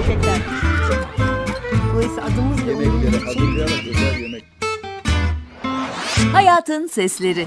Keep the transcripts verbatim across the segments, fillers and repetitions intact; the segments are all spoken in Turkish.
gerçekten. Dolayısıyla adımız ve Yemeklere hazırlayarak özel yemek. Hayatın Sesleri.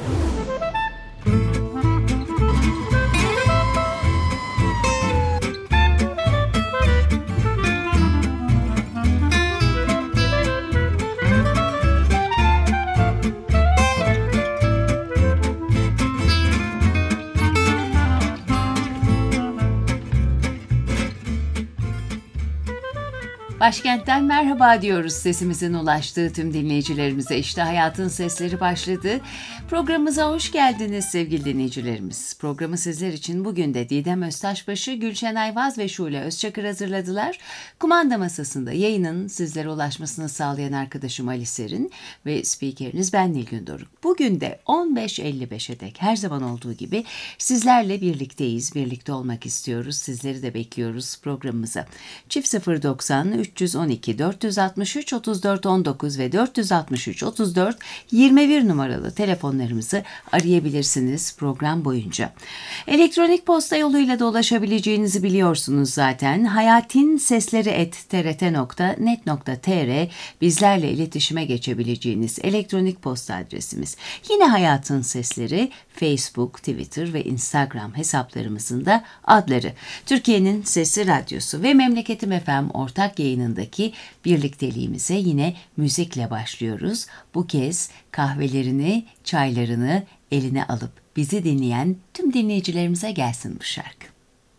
Başkentten merhaba diyoruz sesimizin ulaştığı tüm dinleyicilerimize. İşte Hayatın Sesleri başladı. Programımıza hoş geldiniz sevgili dinleyicilerimiz. Programı sizler için bugün de Didem Öztaşbaşı, Gülşen Ayvaz ve Şule Özçakır hazırladılar. Kumanda masasında yayının sizlere ulaşmasını sağlayan arkadaşım Ali Serin ve spikeriniz ben Nilgün Doruk. Bugün de on beş elli beşe dek her zaman olduğu gibi sizlerle birlikteyiz. Birlikte olmak istiyoruz. Sizleri de bekliyoruz programımıza. Çift sıfır doksan üç yüz on iki dört yüz altmış üç otuz dört on dokuz ve dört yüz altmış üç otuz dört yirmi bir numaralı telefonlarımızı arayabilirsiniz program boyunca. Elektronik posta yoluyla da ulaşabileceğinizi biliyorsunuz zaten. hayatinsesleri at t r t nokta net nokta t r bizlerle iletişime geçebileceğiniz elektronik posta adresimiz. Yine Hayatın Sesleri Facebook, Twitter ve Instagram hesaplarımızın da adları. Türkiye'nin Sesi Radyosu ve Memleketim F M ortak yayınındaki birlikteliğimize yine müzikle başlıyoruz. Bu kez kahvelerini, çaylarını eline alıp bizi dinleyen tüm dinleyicilerimize gelsin bu şarkı.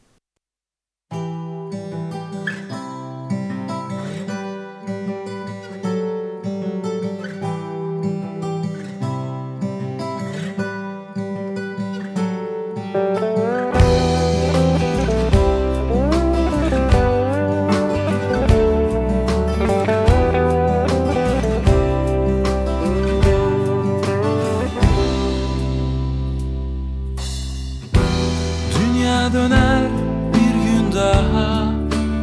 Döner bir gün daha,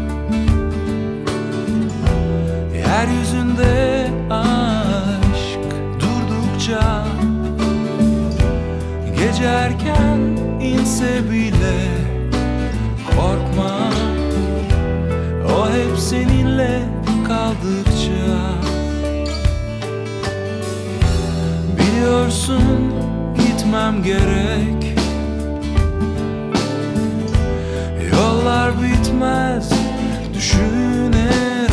yeryüzünde aşk durdukça, gece erken inse bile korkma, o hep seninle kaldıkça. Biliyorsun gitmem gerek, yollar bitmez düşünerek.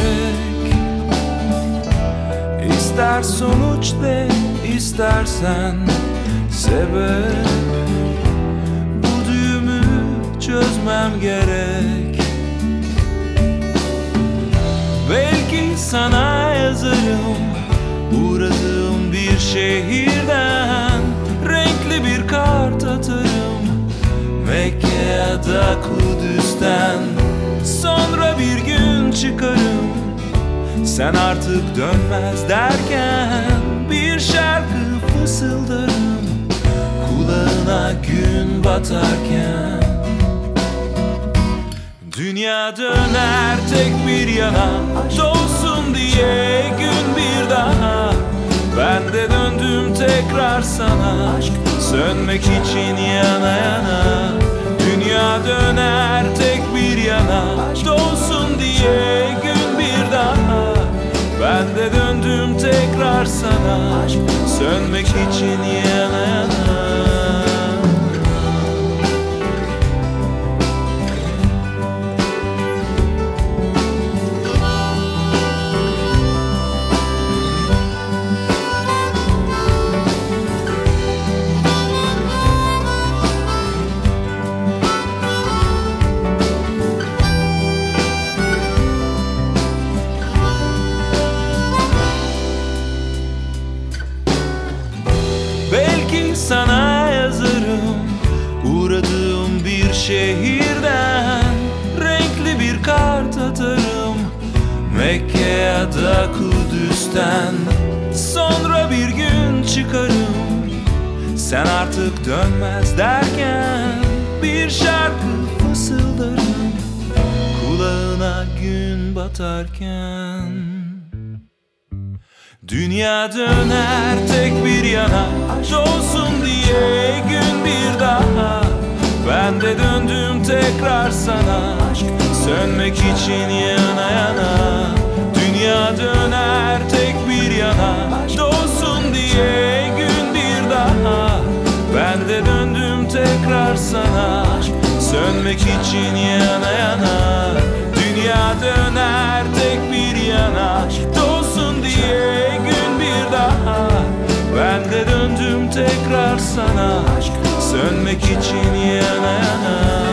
İster sonuç de, istersen sebep, bu düğümü çözmem gerek. Belki sana yazarım uğradığım bir şehirden, renkli bir kart atarım Mekke ya da Kudüs'ten. Sonra bir gün çıkarım, sen artık dönmez derken, bir şarkı fısıldarım kulağına gün batarken. Dünya döner tek bir yana, dolsun diye gün bir daha. Ben de döndüm tekrar sana, sönmek için yana yana. Dünya döner tek bir yana, dolsun diye gün bir daha. Ben de döndüm tekrar sana, sönmek için yana yana. Sana yazarım uğradığım bir şehirden, renkli bir kart atarım Mekke ya da Kudüs'ten. Sonra bir gün çıkarım, sen artık dönmez derken, bir şarkı fısıldarım kulağına gün batarken. Dünya döner tek bir yana, dolsun diye gün bir daha. Ben de döndüm tekrar sana, sönmek için yana yana. Dünya döner tek bir yana, dolsun diye gün bir daha. Ben de döndüm tekrar sana, sönmek için yana yana. Dünya döner tek bir yana, dolsun diye gün bir daha. Ben de döndüm tekrar sana, sönmek için yana yana.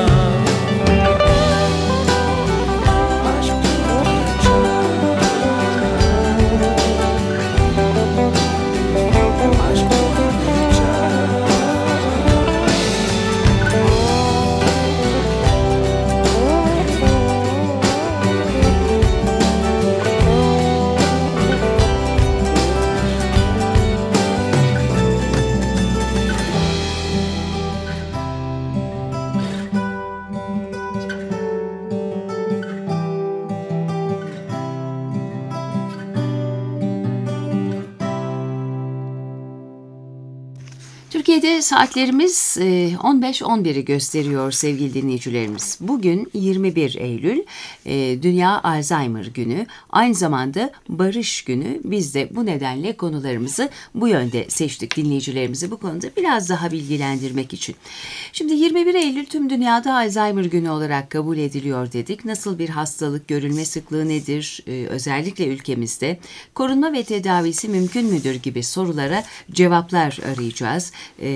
Türkiye'de saatlerimiz on beş on biri gösteriyor sevgili dinleyicilerimiz. Bugün yirmi bir Eylül, Dünya Alzheimer Günü, aynı zamanda Barış Günü. Biz de bu nedenle konularımızı bu yönde seçtik, dinleyicilerimizi bu konuda biraz daha bilgilendirmek için. Şimdi yirmi bir Eylül tüm dünyada Alzheimer Günü olarak kabul ediliyor dedik. Nasıl bir hastalık, görülme sıklığı nedir, özellikle ülkemizde korunma ve tedavisi mümkün müdür gibi sorulara cevaplar arayacağız.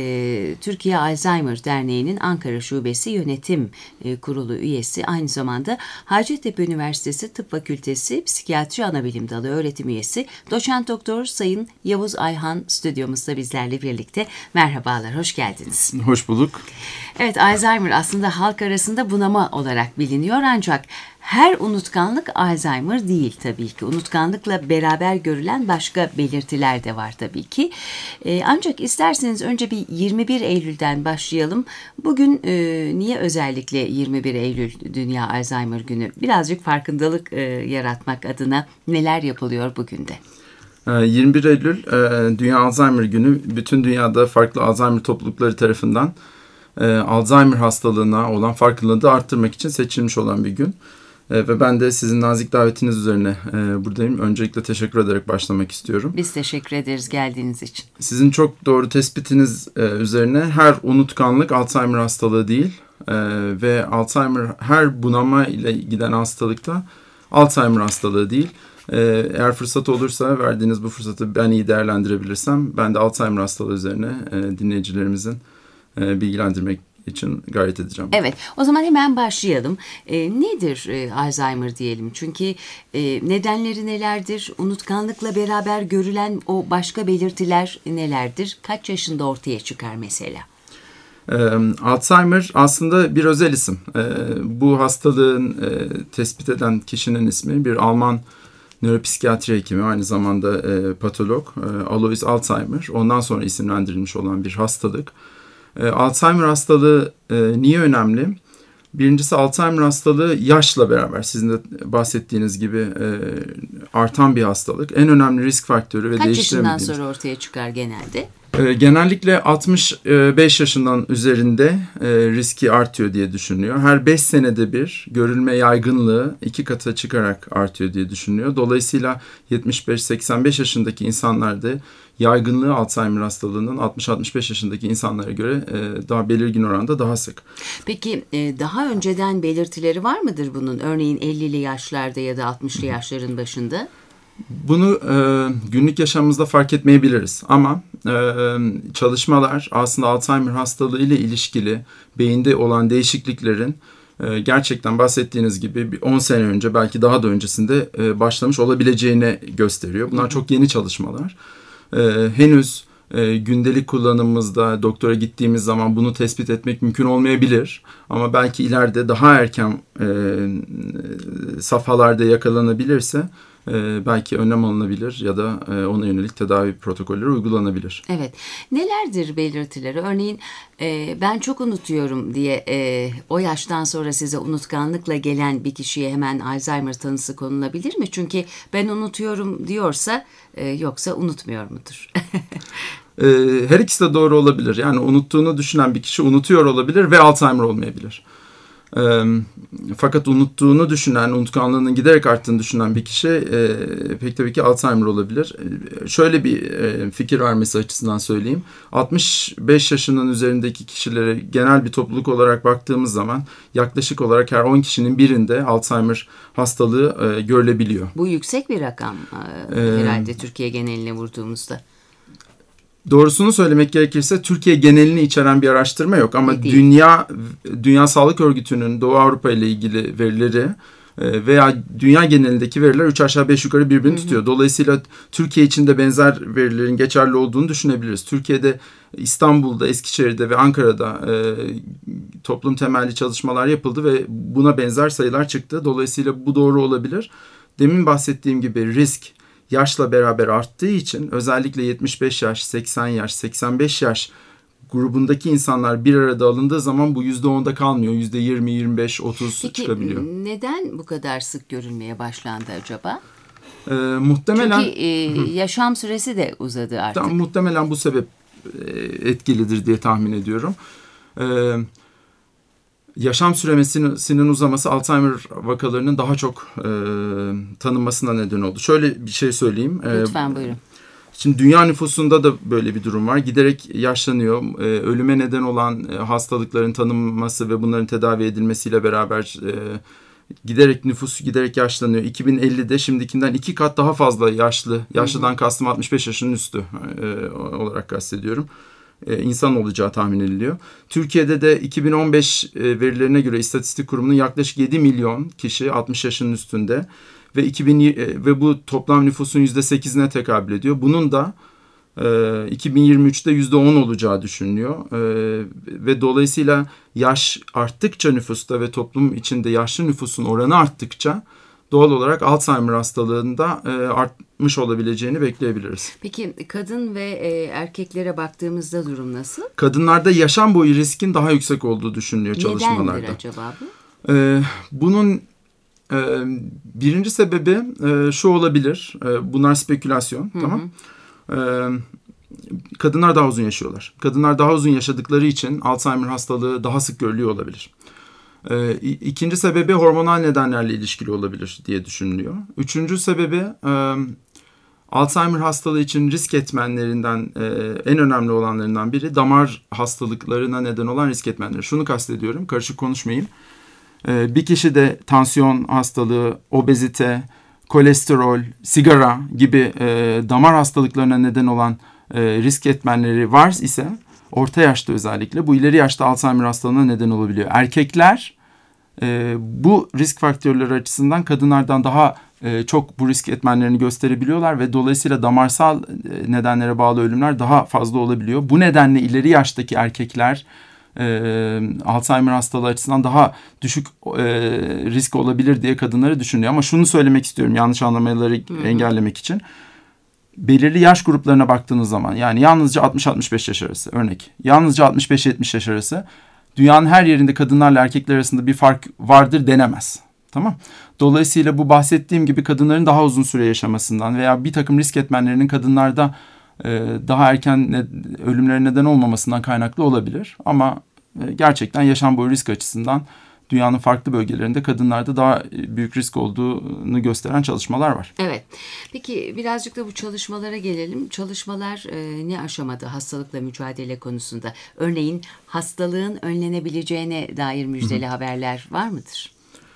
Türkiye Alzheimer Derneği'nin Ankara Şubesi Yönetim Kurulu üyesi, aynı zamanda Hacettepe Üniversitesi Tıp Fakültesi Psikiyatri Anabilim Dalı öğretim üyesi Doçent Doktor Sayın Yavuz Ayhan stüdyomuzda bizlerle birlikte. Merhabalar, hoş geldiniz. Hoş bulduk. Evet, Alzheimer aslında halk arasında bunama olarak biliniyor, ancak her unutkanlık Alzheimer değil tabii ki. Unutkanlıkla beraber görülen başka belirtiler de var tabii ki. Ee, ancak isterseniz önce bir yirmi bir Eylül'den başlayalım. Bugün e, niye özellikle yirmi bir Eylül Dünya Alzheimer Günü? Birazcık farkındalık e, yaratmak adına neler yapılıyor bugün de? yirmi bir Eylül Dünya Alzheimer Günü, bütün dünyada farklı Alzheimer toplulukları tarafından Alzheimer hastalığına olan farkındalığı arttırmak için seçilmiş olan bir gün. Ve ben de sizin nazik davetiniz üzerine buradayım. Öncelikle teşekkür ederek başlamak istiyorum. Biz teşekkür ederiz geldiğiniz için. Sizin çok doğru tespitiniz üzerine her unutkanlık Alzheimer hastalığı değil. Ve Alzheimer, her bunama ile giden hastalıkta Alzheimer hastalığı değil. Eğer fırsat olursa, verdiğiniz bu fırsatı ben iyi değerlendirebilirsem, ben de Alzheimer hastalığı üzerine dinleyicilerimizin bilgilendirmek için gayret edeceğim. Evet, o zaman hemen başlayalım. E, nedir e, Alzheimer diyelim? Çünkü e, nedenleri nelerdir? Unutkanlıkla beraber görülen o başka belirtiler nelerdir? Kaç yaşında ortaya çıkar mesela? E, Alzheimer aslında bir özel isim. E, bu hastalığın e, tespit eden kişinin ismi bir Alman nöropsikiyatri hekimi, aynı zamanda e, patolog e, Alois Alzheimer. Ondan sonra isimlendirilmiş olan bir hastalık. Alzheimer hastalığı e, niye önemli? Birincisi, Alzheimer hastalığı yaşla beraber, sizin de bahsettiğiniz gibi e, artan bir hastalık. En önemli risk faktörü ve Kaç değiştiremediğimiz. yaşından sonra ortaya çıkar genelde? E, genellikle altmış beş yaşından üzerinde e, riski artıyor diye düşünülüyor. Her beş senede bir görülme yaygınlığı iki kata çıkarak artıyor diye düşünülüyor. Dolayısıyla yetmiş beş seksen beş yaşındaki insanlarda yaygınlığı Alzheimer hastalığının altmış altmış beş yaşındaki insanlara göre e, daha belirgin oranda daha sık. Peki e, daha önceden belirtileri var mıdır bunun? Örneğin ellili yaşlarda ya da altmışlı yaşların başında? Bunu e, günlük yaşamımızda fark etmeyebiliriz ama e, çalışmalar aslında Alzheimer hastalığı ile ilişkili beyinde olan değişikliklerin e, gerçekten bahsettiğiniz gibi on sene önce, belki daha da öncesinde e, başlamış olabileceğini gösteriyor. Bunlar çok yeni çalışmalar. E, henüz e, gündelik kullanımımızda doktora gittiğimiz zaman bunu tespit etmek mümkün olmayabilir. Ama belki ileride daha erken e, safhalarda yakalanabilirse e, belki önlem alınabilir ya da e, ona yönelik tedavi protokolleri uygulanabilir. Evet. Nelerdir belirtileri? Örneğin e, ben çok unutuyorum diye e, o yaştan sonra size unutkanlıkla gelen bir kişiye hemen Alzheimer tanısı konulabilir mi? Çünkü ben unutuyorum diyorsa e, yoksa unutmuyor mudur? e, her ikisi de doğru olabilir. Yani unuttuğunu düşünen bir kişi unutuyor olabilir ve Alzheimer olmayabilir. E, fakat unuttuğunu düşünen, unutkanlığının giderek arttığını düşünen bir kişi e, pek tabii ki Alzheimer olabilir. E, şöyle bir e, fikir vermesi açısından söyleyeyim. altmış beş yaşının üzerindeki kişilere genel bir topluluk olarak baktığımız zaman yaklaşık olarak her on kişinin birinde Alzheimer hastalığı e, görülebiliyor. Bu yüksek bir rakam e, Ee, herhalde Türkiye geneline vurduğumuzda. Doğrusunu söylemek gerekirse Türkiye genelini içeren bir araştırma yok ama Değil. Dünya Dünya Sağlık Örgütü'nün Doğu Avrupa ile ilgili verileri e, veya dünya genelindeki veriler üç aşağı beş yukarı birbirini hı hı. tutuyor. Dolayısıyla Türkiye için de benzer verilerin geçerli olduğunu düşünebiliriz. Türkiye'de İstanbul'da, Eskişehir'de ve Ankara'da e, toplum temelli çalışmalar yapıldı ve buna benzer sayılar çıktı. Dolayısıyla bu doğru olabilir. Demin bahsettiğim gibi risk yaşla beraber arttığı için özellikle yetmiş beş yaş, seksen yaş, seksen beş yaş grubundaki insanlar bir arada alındığı zaman bu yüzde onda kalmıyor. yüzde yirmi, yirmi beş, otuz Peki, çıkabiliyor. Peki neden bu kadar sık görülmeye başlandı acaba? Ee, muhtemelen Çünkü e, yaşam süresi de uzadı artık. Tam, muhtemelen bu sebep e, etkilidir diye tahmin ediyorum. Evet. Yaşam süremesinin uzaması Alzheimer vakalarının daha çok e, tanınmasına neden oldu. Şöyle bir şey söyleyeyim. Lütfen e, buyurun. Şimdi dünya nüfusunda da böyle bir durum var. Giderek yaşlanıyor. E, ölüme neden olan e, hastalıkların tanınması ve bunların tedavi edilmesiyle beraber e, giderek nüfus giderek yaşlanıyor. iki bin ellide şimdikinden iki kat daha fazla yaşlı. Yaşlıdan Hı-hı. kastım altmış beş yaşının üstü e, olarak kastediyorum. İnsan olacağı tahmin ediliyor. Türkiye'de de iki bin on beş verilerine göre İstatistik Kurumu'nun yaklaşık yedi milyon kişi altmış yaşının üstünde ve iki bin ve bu toplam nüfusun yüzde sekizine tekabül ediyor. Bunun da iki bin yirmi üçte yüzde on olacağı düşünülüyor. Ve dolayısıyla yaş arttıkça nüfusta ve toplum içinde yaşlı nüfusun oranı arttıkça doğal olarak Alzheimer hastalığında e, artmış olabileceğini bekleyebiliriz. Peki kadın ve e, erkeklere baktığımızda durum nasıl? Kadınlarda yaşam boyu riskin daha yüksek olduğu düşünülüyor çalışmalarda. Nedendir acaba bu? E, bunun e, birinci sebebi e, şu olabilir. E, bunlar spekülasyon. Hı-hı. Tamam. E, kadınlar daha uzun yaşıyorlar. Kadınlar daha uzun yaşadıkları için Alzheimer hastalığı daha sık görülüyor olabilir. Ee, ikinci sebebi hormonal nedenlerle ilişkili olabilir diye düşünülüyor. Üçüncü sebebi e, Alzheimer hastalığı için risk etmenlerinden e, en önemli olanlarından biri damar hastalıklarına neden olan risk etmenleri. Şunu kastediyorum, karışık konuşmayayım. E, bir kişide tansiyon hastalığı, obezite, kolesterol, sigara gibi e, damar hastalıklarına neden olan e, risk etmenleri var ise orta yaşta özellikle bu ileri yaşta Alzheimer hastalığına neden olabiliyor. Erkekler e, bu risk faktörleri açısından kadınlardan daha e, çok bu risk etmenlerini gösterebiliyorlar ve dolayısıyla damarsal e, nedenlere bağlı ölümler daha fazla olabiliyor. Bu nedenle ileri yaştaki erkekler e, Alzheimer hastalığı açısından daha düşük e, risk olabilir diye kadınları düşünüyor. Ama şunu söylemek istiyorum yanlış anlamaları Hı-hı. engellemek için. Belirli yaş gruplarına baktığınız zaman yani yalnızca altmış altmış beş yaş arası örnek. Yalnızca altmış beş yetmiş yaş arası dünyanın her yerinde kadınlarla erkekler arasında bir fark vardır denemez. Tamam. Dolayısıyla bu bahsettiğim gibi kadınların daha uzun süre yaşamasından veya bir takım risk etmenlerinin kadınlarda e, daha erken ne, ölümlere neden olmamasından kaynaklı olabilir. Ama e, gerçekten yaşam boyu risk açısından dünyanın farklı bölgelerinde kadınlarda daha büyük risk olduğunu gösteren çalışmalar var. Evet. Peki birazcık da bu çalışmalara gelelim. Çalışmalar e, ne aşamada hastalıkla mücadele konusunda? Örneğin hastalığın önlenebileceğine dair müjdeli Hı-hı. haberler var mıdır?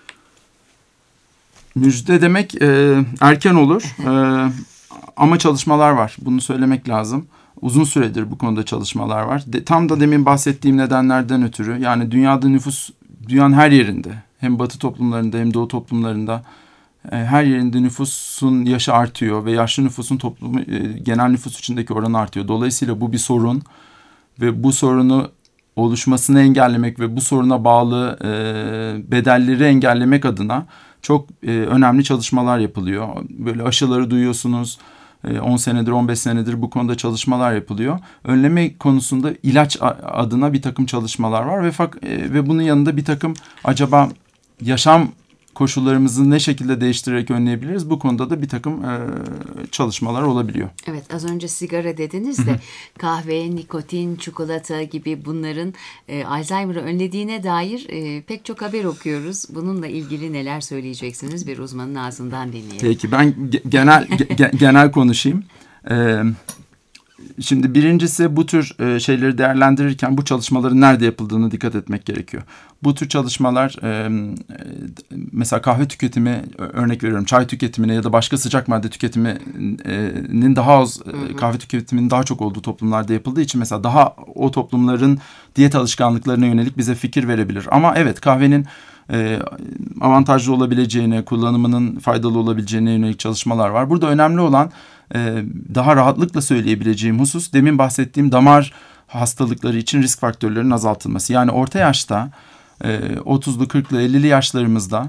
Müjde demek e, erken olur e, ama çalışmalar var. Bunu söylemek lazım. Uzun süredir bu konuda çalışmalar var. De, tam da demin bahsettiğim nedenlerden ötürü yani dünyada nüfus dünyanın her yerinde hem batı toplumlarında hem doğu toplumlarında e, her yerinde nüfusun yaşı artıyor ve yaşlı nüfusun toplumu e, genel nüfus içindeki oranı artıyor. Dolayısıyla bu bir sorun ve bu sorunu oluşmasını engellemek ve bu soruna bağlı e, bedelleri engellemek adına çok e, önemli çalışmalar yapılıyor. Böyle aşıları duyuyorsunuz. on senedir, on beş senedir bu konuda çalışmalar yapılıyor. Önleme konusunda ilaç adına bir takım çalışmalar var ve fak- ve bunun yanında bir takım acaba yaşam koşullarımızı ne şekilde değiştirerek önleyebiliriz? Bu konuda da bir takım e, çalışmalar olabiliyor. Evet, az önce sigara dediniz de kahve, nikotin, çikolata gibi bunların e, Alzheimer'ı önlediğine dair e, pek çok haber okuyoruz. Bununla ilgili neler söyleyeceksiniz? Bir uzmanın ağzından dinleyelim. Peki ben ge- genel ge- genel konuşayım. Ee, Şimdi birincisi bu tür e, şeyleri değerlendirirken bu çalışmaların nerede yapıldığını dikkat etmek gerekiyor. Bu tür çalışmalar e, mesela kahve tüketimi, örnek veriyorum çay tüketimine ya da başka sıcak madde tüketiminin daha az, hı hı. kahve tüketiminin daha çok olduğu toplumlarda yapıldığı için mesela daha o toplumların diyet alışkanlıklarına yönelik bize fikir verebilir. Ama evet, kahvenin e, avantajlı olabileceğine, kullanımının faydalı olabileceğine yönelik çalışmalar var. Burada önemli olan daha rahatlıkla söyleyebileceğim husus demin bahsettiğim damar hastalıkları için risk faktörlerinin azaltılması. Yani orta yaşta otuzlu, kırklı, ellili yaşlarımızda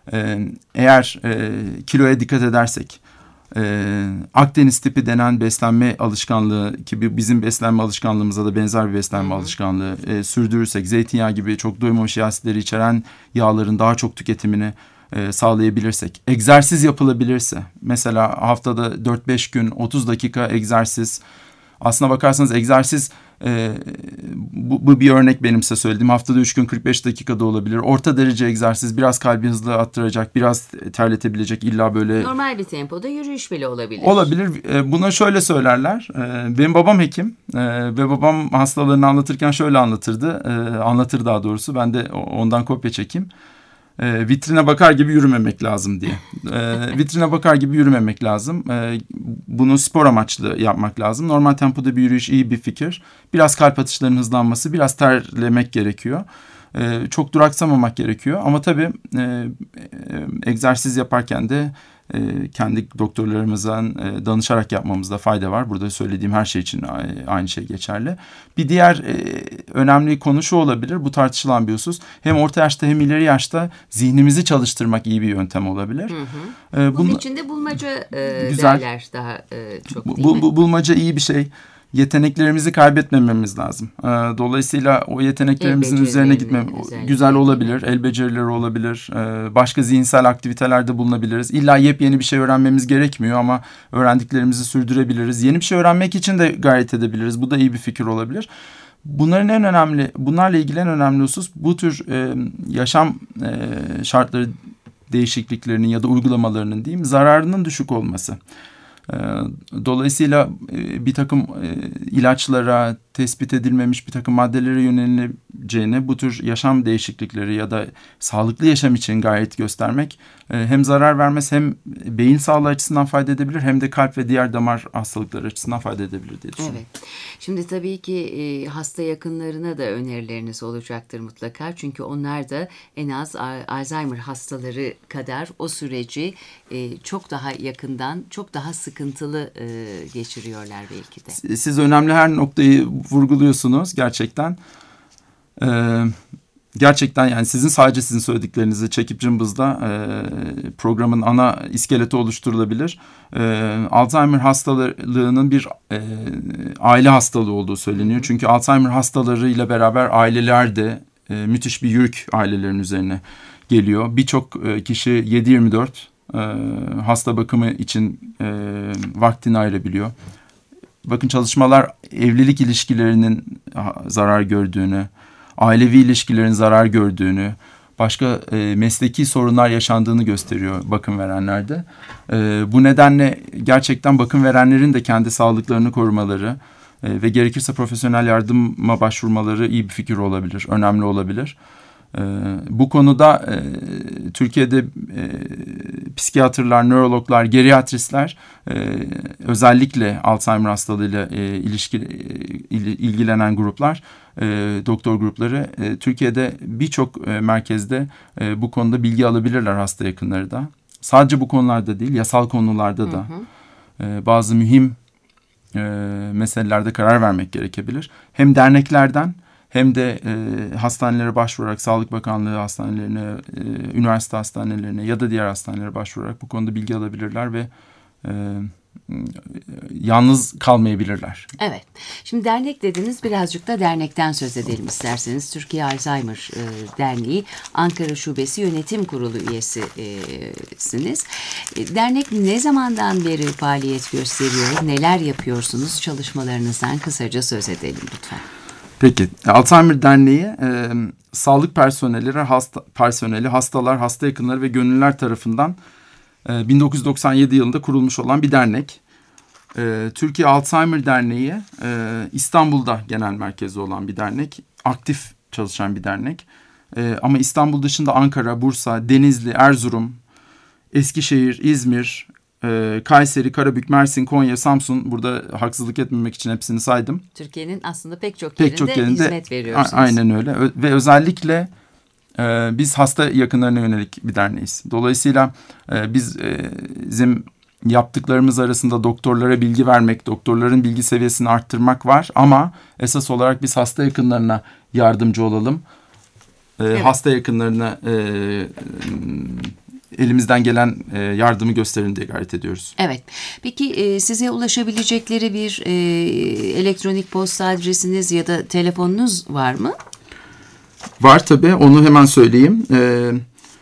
eğer kiloya dikkat edersek, Akdeniz tipi denen beslenme alışkanlığı ki bizim beslenme alışkanlığımıza da benzer bir beslenme Hı-hı. alışkanlığı sürdürürsek, zeytinyağı gibi çok doymamış yağ asitleri içeren yağların daha çok tüketimini E, sağlayabilirsek, egzersiz yapılabilirse, mesela haftada dört beş gün otuz dakika egzersiz, aslına bakarsanız egzersiz e, bu, bu bir örnek benim size söylediğim, haftada üç gün kırk beş dakikada olabilir. Orta derece egzersiz, biraz kalbi hızlı attıracak, biraz terletebilecek, illa böyle normal bir tempoda yürüyüş bile olabilir. Olabilir. E, buna şöyle söylerler. E, benim babam hekim e, ve babam hastalarını anlatırken şöyle anlatırdı. E, anlatır daha doğrusu. Ben de ondan kopya çekeyim. E, vitrine bakar gibi yürümemek lazım diye. E, vitrine bakar gibi yürümemek lazım. E, bunu spor amaçlı yapmak lazım. Normal tempoda bir yürüyüş iyi bir fikir. Biraz kalp atışlarının hızlanması, biraz terlemek gerekiyor. E, çok duraksamamak gerekiyor. Ama tabii e, e, egzersiz yaparken de e, kendi doktorlarımızdan e, danışarak yapmamızda fayda var. Burada söylediğim her şey için aynı şey geçerli. Bir diğer e, önemli konu şu olabilir. Bu tartışılan bir husus. Hem orta yaşta hem ileri yaşta zihnimizi çalıştırmak iyi bir yöntem olabilir. Hı hı. E, Bunun için de bulmaca e, güzel. derler daha e, çok değil bu, mi? Bu, bulmaca iyi bir şey. Yeteneklerimizi kaybetmememiz lazım. Dolayısıyla o yeteneklerimizin üzerine gitmem güzel olabilir. El becerileri olabilir. Başka zihinsel aktivitelerde bulunabiliriz. İlla yepyeni bir şey öğrenmemiz gerekmiyor ama öğrendiklerimizi sürdürebiliriz. Yeni bir şey öğrenmek için de gayret edebiliriz. Bu da iyi bir fikir olabilir. Bunların en önemli, bunlarla ilgili en önemli husus bu tür yaşam şartları değişikliklerinin ya da uygulamalarının diyeyim zararının düşük olması. Dolayısıyla bir takım ilaçlara, tespit edilmemiş bir takım maddelere yöneleceğine bu tür yaşam değişiklikleri ya da sağlıklı yaşam için gayret göstermek hem zarar vermez hem beyin sağlığı açısından fayda edebilir hem de kalp ve diğer damar hastalıkları açısından fayda edebilir diye düşünüyorum. Evet. Şimdi tabii ki hasta yakınlarına da önerileriniz olacaktır mutlaka. Çünkü onlar da en az Alzheimer hastaları kadar o süreci çok daha yakından, çok daha sıkıntılı geçiriyorlar belki de. Siz önemli her noktayı vurguluyorsunuz gerçekten. Ee, gerçekten yani sizin sadece sizin söylediklerinizi çekip cımbızla e, programın ana iskeleti oluşturulabilir. E, Alzheimer hastalığının bir e, aile hastalığı olduğu söyleniyor. Çünkü Alzheimer hastalarıyla beraber aileler de e, müthiş bir yük ailelerin üzerine geliyor. Birçok e, kişi yedi yirmi dört e, hasta bakımı için e, vaktini ayırabiliyor. Bakın çalışmalar evlilik ilişkilerinin zarar gördüğünü, ailevi ilişkilerin zarar gördüğünü, başka e, mesleki sorunlar yaşandığını gösteriyor bakım verenlerde. E, bu nedenle gerçekten bakım verenlerin de kendi sağlıklarını korumaları e, ve gerekirse profesyonel yardıma başvurmaları iyi bir fikir olabilir, önemli olabilir. Ee, bu konuda e, Türkiye'de e, psikiyatrlar, nörologlar, geriatristler e, özellikle Alzheimer hastalığıyla e, ilişki, e, ilgilenen gruplar, e, doktor grupları e, Türkiye'de birçok e, merkezde e, bu konuda bilgi alabilirler hasta yakınları da. Sadece bu konularda değil, yasal konularda da hı hı. E, bazı mühim e, meselelerde karar vermek gerekebilir. Hem derneklerden hem de e, hastanelere başvurarak, Sağlık Bakanlığı hastanelerine, e, üniversite hastanelerine ya da diğer hastanelere başvurarak bu konuda bilgi alabilirler ve e, yalnız kalmayabilirler. Evet. Şimdi dernek dediniz, birazcık da dernekten söz edelim isterseniz. Türkiye Alzheimer e, Derneği Ankara Şubesi Yönetim Kurulu üyesisiniz. E, dernek ne zamandan beri faaliyet gösteriyor? Neler yapıyorsunuz? Çalışmalarınızdan kısaca söz edelim lütfen. Peki, Alzheimer Derneği e, sağlık personelleri, hasta, personeli, hastalar, hasta yakınları ve gönüllüler tarafından e, bin dokuz yüz doksan yedi yılında kurulmuş olan bir dernek. E, Türkiye Alzheimer Derneği e, İstanbul'da genel merkezi olan bir dernek, aktif çalışan bir dernek. E, ama İstanbul dışında Ankara, Bursa, Denizli, Erzurum, Eskişehir, İzmir, Ee, Kayseri, Karabük, Mersin, Konya, Samsun, burada haksızlık etmemek için hepsini saydım. Türkiye'nin aslında pek çok pek yerinde, çok yerinde hizmet veriyorsunuz. A- aynen öyle Ö- ve özellikle e, biz hasta yakınlarına yönelik bir derneğiz. Dolayısıyla e, biz e, bizim yaptıklarımız arasında doktorlara bilgi vermek, doktorların bilgi seviyesini arttırmak var ama esas olarak biz hasta yakınlarına yardımcı olalım. E, Evet. Hasta yakınlarına e, elimizden gelen e, yardımı gösterin diye gayret ediyoruz. Evet. Peki e, size ulaşabilecekleri bir e, elektronik posta adresiniz ya da telefonunuz var mı? Var tabii, onu hemen söyleyeyim. E,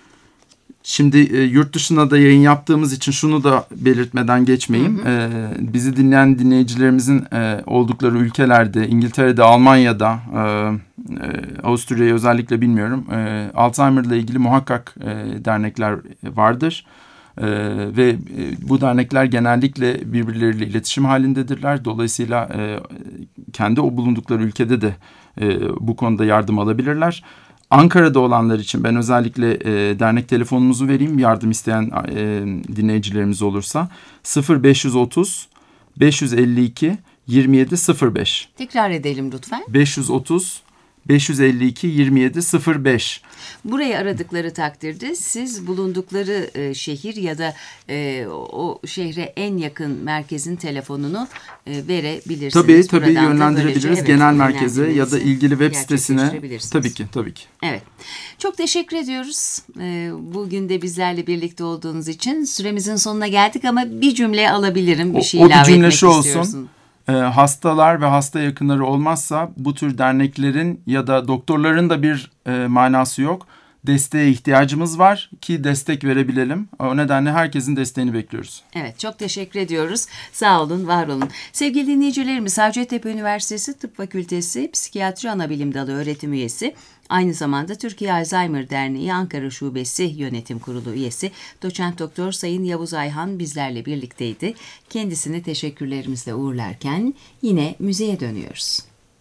şimdi e, yurt dışına da yayın yaptığımız için şunu da belirtmeden geçmeyeyim. Hı hı. E, bizi dinleyen dinleyicilerimizin e, oldukları ülkelerde, İngiltere'de, Almanya'da, e, e, Avusturya'yı özellikle bilmiyorum. E, Alzheimer ile ilgili muhakkak e, dernekler vardır. Ee, ve e, bu dernekler genellikle birbirleriyle iletişim halindedirler. Dolayısıyla e, kendi o bulundukları ülkede de e, bu konuda yardım alabilirler. Ankara'da olanlar için ben özellikle e, dernek telefonumuzu vereyim. Yardım isteyen e, dinleyicilerimiz olursa sıfır beş yüz otuz beş yüz elli iki yirmi yedi sıfır beş. Tekrar edelim lütfen. beş yüz otuz beş yüz elli iki yirmi yedi sıfır beş. Burayı aradıkları takdirde siz bulundukları e, şehir ya da e, o şehre en yakın merkezin telefonunu e, verebilirsiniz. Tabii tabii Buradan yönlendirebiliriz böylece, evet, genel merkeze ya da ilgili web sitesine. gerçekleştirebilirsiniz. Tabii ki tabii ki. Evet. Çok teşekkür ediyoruz. E, bugün de bizlerle birlikte olduğunuz için. Süremizin sonuna geldik ama bir cümle alabilirim. Bir şey o, o ilave bir cümle etmek şu istiyorsun. olsun. E, hastalar ve hasta yakınları olmazsa bu tür derneklerin ya da doktorların da bir e, manası yok. Desteğe ihtiyacımız var ki destek verebilelim. O nedenle herkesin desteğini bekliyoruz. Evet, çok teşekkür ediyoruz. Sağ olun, var olun. Sevgili dinleyicilerimiz, Hacettepe Üniversitesi Tıp Fakültesi Psikiyatri Anabilim Dalı öğretim üyesi, aynı zamanda Türkiye Alzheimer Derneği Ankara Şubesi Yönetim Kurulu üyesi Doçent Doktor Sayın Yavuz Ayhan bizlerle birlikteydi. Kendisini teşekkürlerimizle uğurlarken yine müziğe dönüyoruz.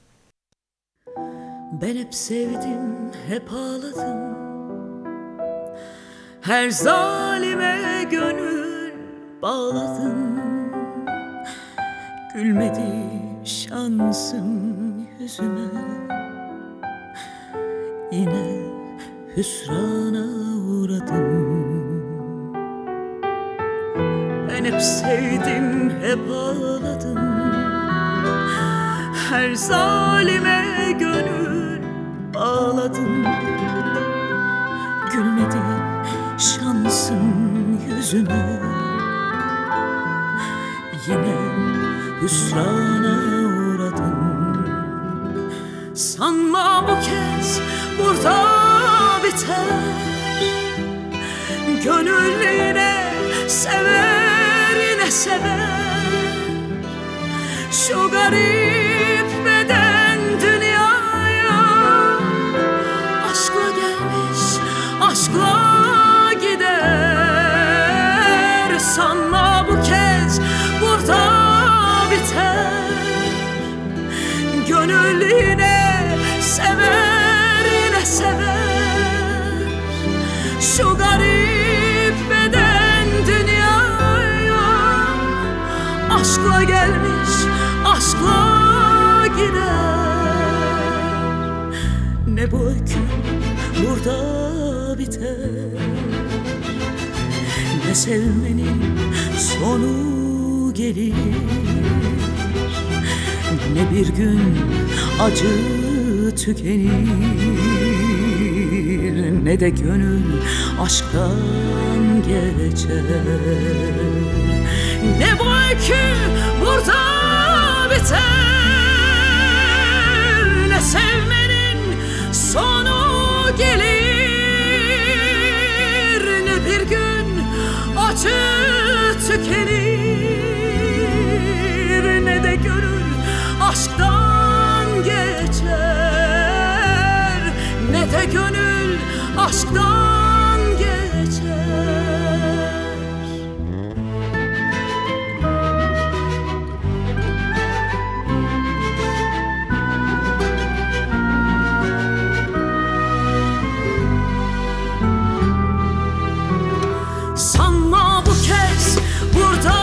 Ben hep sevdim, hep ağladım. Her zalime gönül bağladım. Gülmedi şansım yüzüme. Yine hüsrana uğradım. Ben hep sevdim, hep ağladım. Her zalime gönül bağladım. Gülmedi şansım yüzüme. Yine hüsrana uğradım. Sanma bu kez burada biter. Gönül yine sever, yine sever. Şu garip beden dünyaya aşkla gelmiş, aşkla gider. Sanma bu kez burada biter. Gönül yine sever, yine sever. Şu garip beden dünyaya aşkla gelmiş, aşkla gider. Ne bu öykü burada biter. Ne sevmenin sonu gelir. Ne bir gün acı tükenir. Ne de gönül aşktan geçer. Ne bu öykü burada biter, ne sevmenin sonu gelir, ne bir gün acı tükenir, ne de gönül aşktan geçer, ne de gönül aşktan geçer. Sanma bu kez burada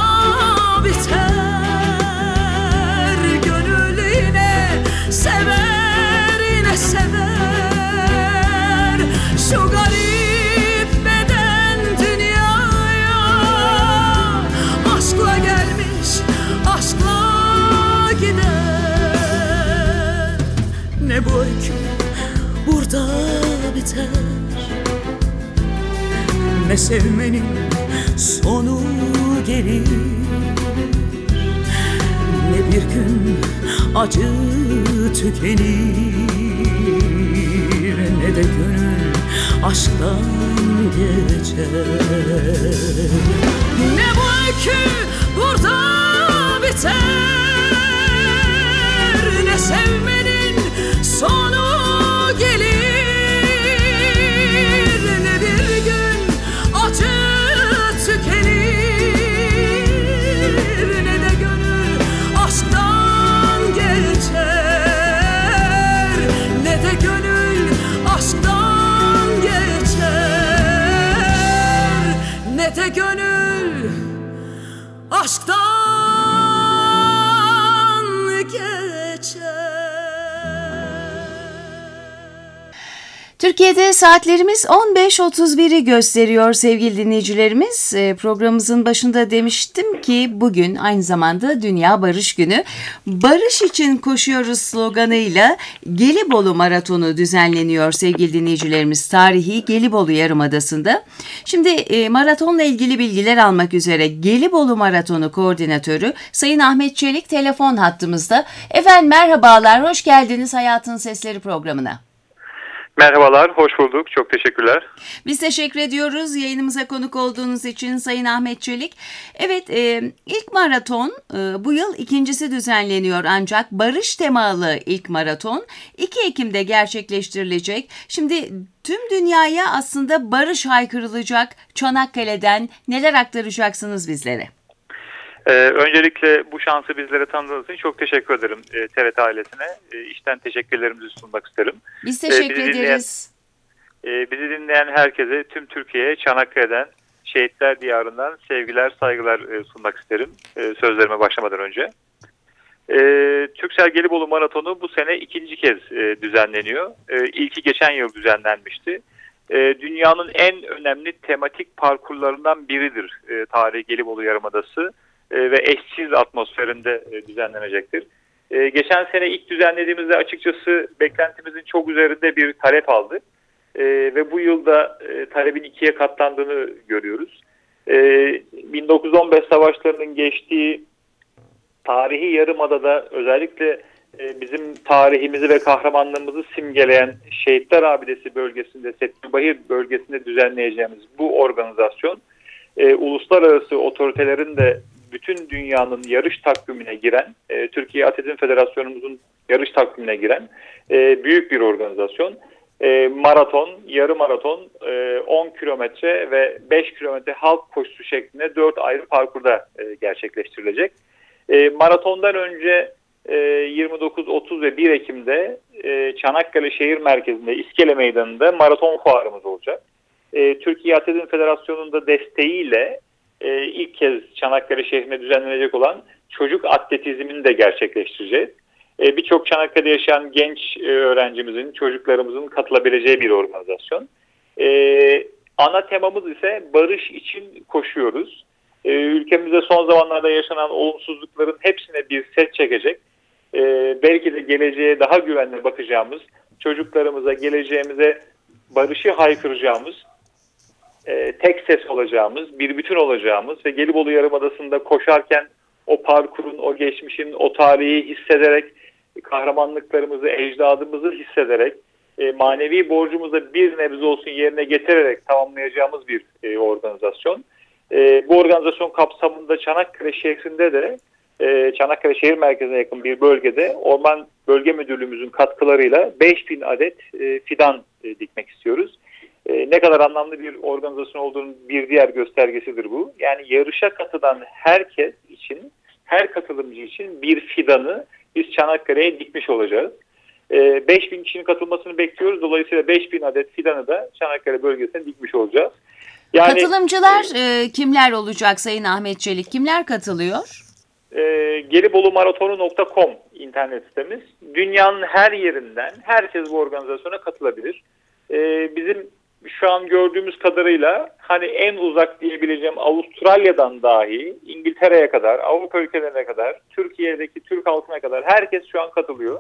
biter, gönül yine sever, yine sever. Şu garip beden dünyaya aşkla gelmiş, aşkla gider. Ne bu öykü burada biter, ne sevmenin sonu gelir, ne bir gün acı tükenir, ne de gönül aşktan geçer. Ne bu öykü burada biter, ne sevmenin sonu gelir, ne bir gün acı tükenir, ne de gönül aşktan geçer, ne de gönül aşktan geçer, ne de gönül aşktan geçer. Türkiye'de saatlerimiz on beş otuz biri gösteriyor sevgili dinleyicilerimiz. Programımızın başında demiştim ki bugün aynı zamanda Dünya Barış Günü. Barış için koşuyoruz sloganıyla Gelibolu Maratonu düzenleniyor sevgili dinleyicilerimiz, tarihi Gelibolu Yarımadası'nda. Şimdi maratonla ilgili bilgiler almak üzere Gelibolu Maratonu Koordinatörü Sayın Ahmet Çelik telefon hattımızda. Efendim merhabalar, hoş geldiniz Hayatın Sesleri programına. Merhabalar, hoş bulduk. Çok teşekkürler. Biz teşekkür ediyoruz yayınımıza konuk olduğunuz için Sayın Ahmet Çelik. Evet, e, ilk maraton e, bu yıl ikincisi düzenleniyor ancak barış temalı ilk maraton iki Ekim'de gerçekleştirilecek. Şimdi tüm dünyaya aslında barış haykırılacak. Çanakkale'den neler aktaracaksınız bizlere? Ee, öncelikle bu şansı bizlere tanıdığınız için çok teşekkür ederim e, T R T ailesine. E, içten teşekkürlerimizi sunmak isterim. Biz teşekkür e, bizi ederiz. Dinleyen, e, bizi dinleyen herkese, tüm Türkiye'ye Çanakkale'den, Şehitler Diyarı'ndan sevgiler, saygılar e, sunmak isterim e, sözlerime başlamadan önce. E, Türksel Gelibolu Maratonu bu sene ikinci kez e, düzenleniyor. E, ilki geçen yıl düzenlenmişti. E, dünyanın en önemli tematik parkurlarından biridir e, tarihi Gelibolu Yarımadası. Ve eşsiz atmosferinde düzenlenecektir. Ee, geçen sene ilk düzenlediğimizde açıkçası beklentimizin çok üzerinde bir talep aldı. Ee, ve bu yılda e, talebin ikiye katlandığını görüyoruz. Ee, bin dokuz yüz on beş savaşlarının geçtiği tarihi Yarımada'da özellikle e, bizim tarihimizi ve kahramanlığımızı simgeleyen Şehitler Abidesi bölgesinde, Settibahir bölgesinde düzenleyeceğimiz bu organizasyon e, uluslararası otoritelerin de bütün dünyanın yarış takvimine giren, e, Türkiye Atletizm Federasyonumuzun yarış takvimine giren e, büyük bir organizasyon. E, maraton, yarı maraton, e, on kilometre ve beş kilometre halk koşusu şeklinde dört ayrı parkurda e, gerçekleştirilecek. E, maratondan önce e, yirmi dokuz, otuz ve bir Ekim'de e, Çanakkale şehir merkezinde İskele Meydanı'nda maraton fuarımız olacak. E, Türkiye Atletizm Federasyonu'nun da desteğiyle e, ilk kez Çanakkale şehrinde düzenlenecek olan çocuk atletizmini de gerçekleştireceğiz. E, Birçok Çanakkale'de yaşayan genç e, öğrencimizin, çocuklarımızın katılabileceği bir organizasyon. E, ana temamız ise barış için koşuyoruz. E, ülkemizde son zamanlarda yaşanan olumsuzlukların hepsine bir set çekecek. E, belki de geleceğe daha güvenli bakacağımız, çocuklarımıza, geleceğimize barışı haykıracağımız e, tek ses olacağımız, bir bütün olacağımız ve Gelibolu Yarımadası'nda koşarken o parkurun, o geçmişin, o tarihi hissederek, kahramanlıklarımızı, ecdadımızı hissederek, e, manevi borcumuzu bir nebze olsun yerine getirerek tamamlayacağımız bir e, organizasyon. E, bu organizasyon kapsamında Çanakkale şehrinde de, e, Çanakkale şehir merkezine yakın bir bölgede Orman Bölge Müdürlüğümüzün katkılarıyla beş bin adet e, fidan e, dikmek istiyoruz. E, ne kadar anlamlı bir organizasyon olduğunun bir diğer göstergesidir bu. Yani yarışa katılan herkes için, her katılımcı için bir fidanı biz Çanakkale'ye dikmiş olacağız. E, beş bin kişinin katılmasını bekliyoruz. Dolayısıyla beş bin adet fidanı da Çanakkale bölgesine dikmiş olacağız. Yani, Katılımcılar e, kimler olacak Sayın Ahmet Çelik? Kimler katılıyor? E, gelibolumaratonu nokta com internet sitemiz. Dünyanın her yerinden herkes bu organizasyona katılabilir. E, bizim şu an gördüğümüz kadarıyla hani en uzak diyebileceğim Avustralya'dan dahi İngiltere'ye kadar, Avrupa ülkelerine kadar, Türkiye'deki Türk halkına kadar herkes şu an katılıyor.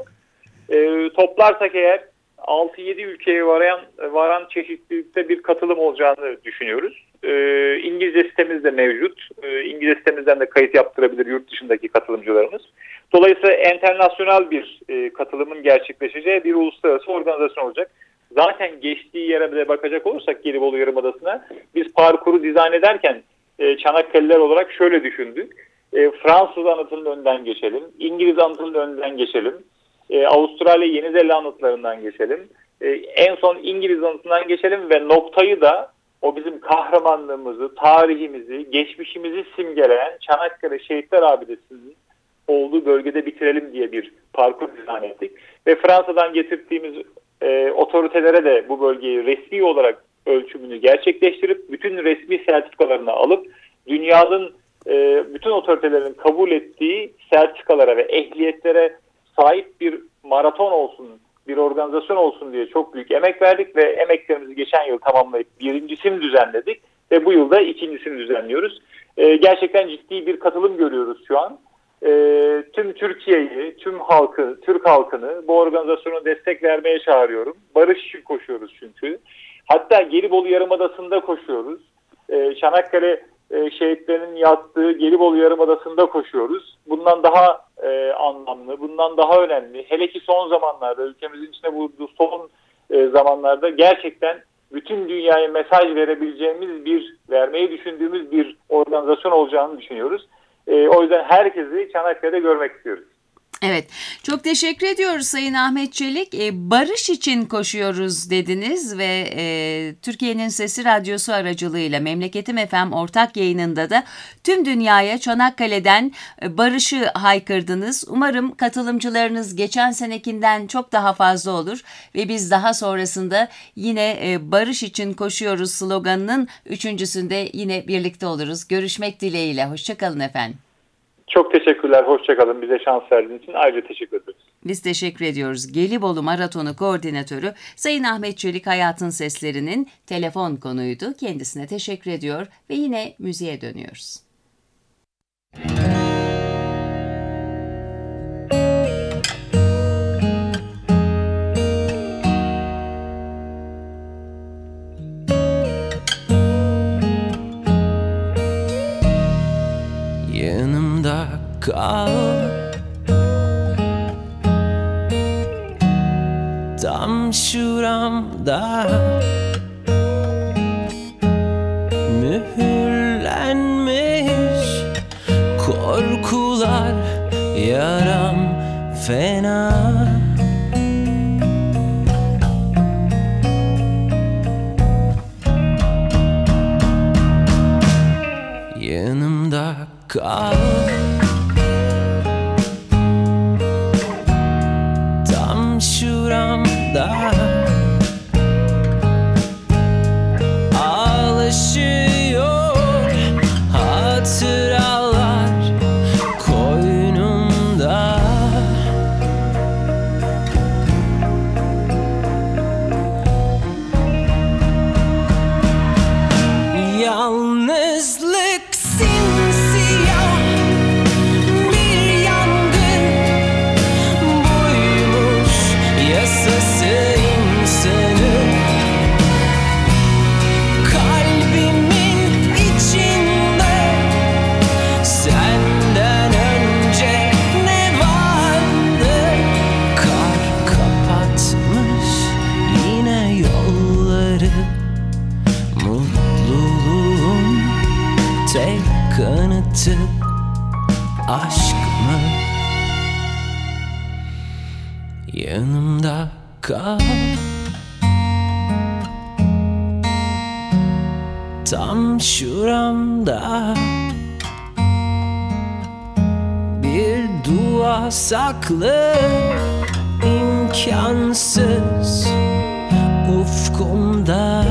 E, toplarsak eğer altı yedi ülkeye varan, varan çeşitlilikte bir katılım olacağını düşünüyoruz. E, İngilizce sitemiz de mevcut. E, İngilizce sitemizden de kayıt yaptırabilir yurt dışındaki katılımcılarımız. Dolayısıyla internasyonel bir e, katılımın gerçekleşeceği bir uluslararası organizasyon olacak. Zaten geçtiği yere de bakacak olursak Gelibolu Yarımadası'na biz parkuru dizayn ederken e, Çanakkale'liler olarak şöyle düşündük. E, Fransız anıtının önünden geçelim, İngiliz anıtının önünden geçelim, e, Avustralya Yeni Zelanda anıtlarından geçelim, e, en son İngiliz anıtından geçelim ve noktayı da o bizim kahramanlığımızı, tarihimizi, geçmişimizi simgeleyen Çanakkale Şehitler Abidesi'nin olduğu bölgede bitirelim diye bir parkur dizayn ettik. Ve Fransa'dan getirdiğimiz e, otoritelere de bu bölgeyi resmi olarak ölçümünü gerçekleştirip bütün resmi sertifikalarını alıp dünyanın e, bütün otoritelerin kabul ettiği sertifikalara ve ehliyetlere sahip bir maraton olsun, bir organizasyon olsun diye çok büyük emek verdik ve emeklerimizi geçen yıl tamamlayıp birincisini düzenledik ve bu yılda ikincisini düzenliyoruz. E, gerçekten ciddi bir katılım görüyoruz şu an. E, tüm Türkiye'yi, tüm halkı, Türk halkını bu organizasyona destek vermeye çağırıyorum. Barış için koşuyoruz çünkü. Hatta Gelibolu Yarımadası'nda koşuyoruz. E, Çanakkale e, şehitlerinin yattığı Gelibolu Yarımadası'nda koşuyoruz. Bundan daha e, anlamlı, bundan daha önemli. Hele ki son zamanlarda, ülkemizin içine bulunduğu son e, zamanlarda gerçekten bütün dünyaya mesaj verebileceğimiz bir, vermeyi düşündüğümüz bir organizasyon olacağını düşünüyoruz. E, o yüzden herkesi Çanakkale'de görmek istiyoruz. Evet, çok teşekkür ediyoruz Sayın Ahmet Çelik. E, barış için koşuyoruz dediniz ve e, Türkiye'nin Sesi Radyosu aracılığıyla Memleketim F M ortak yayınında da tüm dünyaya Çanakkale'den e, barışı haykırdınız. Umarım katılımcılarınız geçen senekinden çok daha fazla olur ve biz daha sonrasında yine e, barış için koşuyoruz sloganının üçüncüsünde yine birlikte oluruz. Görüşmek dileğiyle. Hoşçakalın efendim. Çok teşekkürler, hoşçakalın. Bize şans verdiğiniz için ayrıca teşekkür ederiz. Biz teşekkür ediyoruz. Gelibolu Maratonu Koordinatörü Sayın Ahmet Çelik Hayatın Seslerinin telefon konuydu. Kendisine teşekkür ediyor ve yine müziğe dönüyoruz. Yanımda kal, tam şuramda mühürlenmiş korkular, yaram fena. Yanımda kal, tam şuramda ağlaşıyor hatıralar koynumda. Yalnızlık simsiyah bir yangın, buymuş yasası insanın. Kalbim kanıtı aşk mı? Yanımda kal, tam şuramda bir dua saklı, imkansız ufkumda.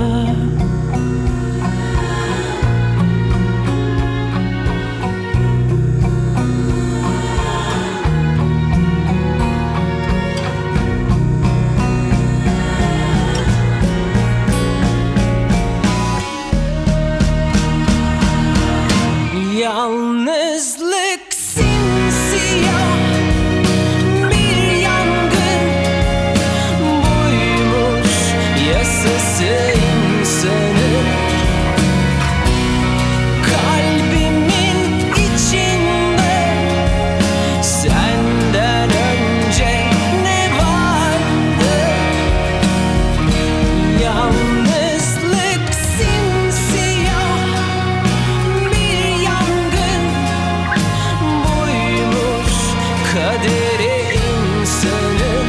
Yalnızlık simsiyah bir yangın, buymuş yasası insanın. Kalbimin içinde senden önce ne vardı? Yalnızlık simsiyah bir yangın, buymuş kaderi insanın.